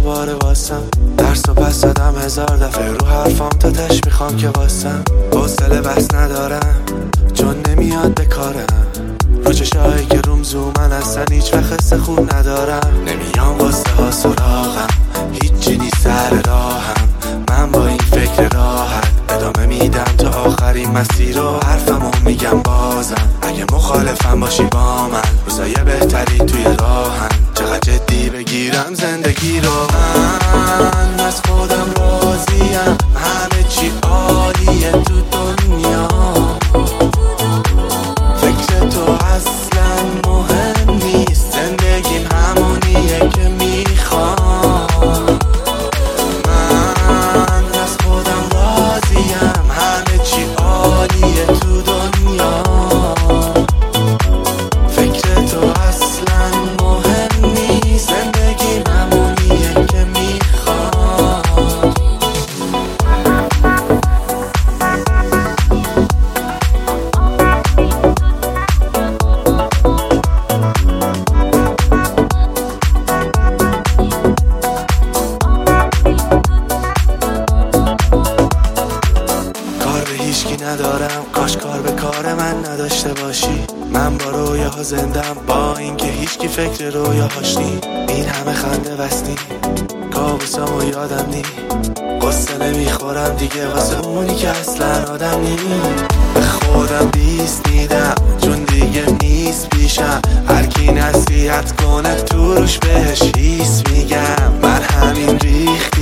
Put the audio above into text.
دوباره واسم. درس و پس دادم 1000 دفعه رو حرفام تا تش میخوام که واسم. حوصله بحث ندارم چون نمیاد به کارم. رو چشایی که روم زومن اصلا هیچ وقت حس خوب ندارم. نمیام واسه ها سراغم، هیچی نیست سر راهم. من با این فکر راحت ادامه میدم تا آخرین مسیر رو. حرفمو میگم بازم اگه مخالفم باشی با من. روزای بهتری توی راهن، چقدر جدی بگیرم زندگی رو. من از خودم راضیم، همه چی عالیه تو دنیا. فکر تو اصلا مهم نیست، زندگیم همونیه که میخوام. من از خودم راضیم، همه چی عالیه تو دنیا. فکر تو اصلا مهم نیست، زندگیم همونیه که میخوام. کار به هیچکی ندارم، کاش کار به کار من نداشته باشی. من با رویاها زندم، با اینکه هیچکی فکر رویاهاش نی. این همه خنده بستی کابوسامو یادم نی. قصه نمیخورم دیگه واسه اونی که اصلا آدم نی. به خودم بیست میدم چون دیگه نیست پیشم. هرکی نصیحت کنه تو روش بهش هیس میگم. من همین ریخت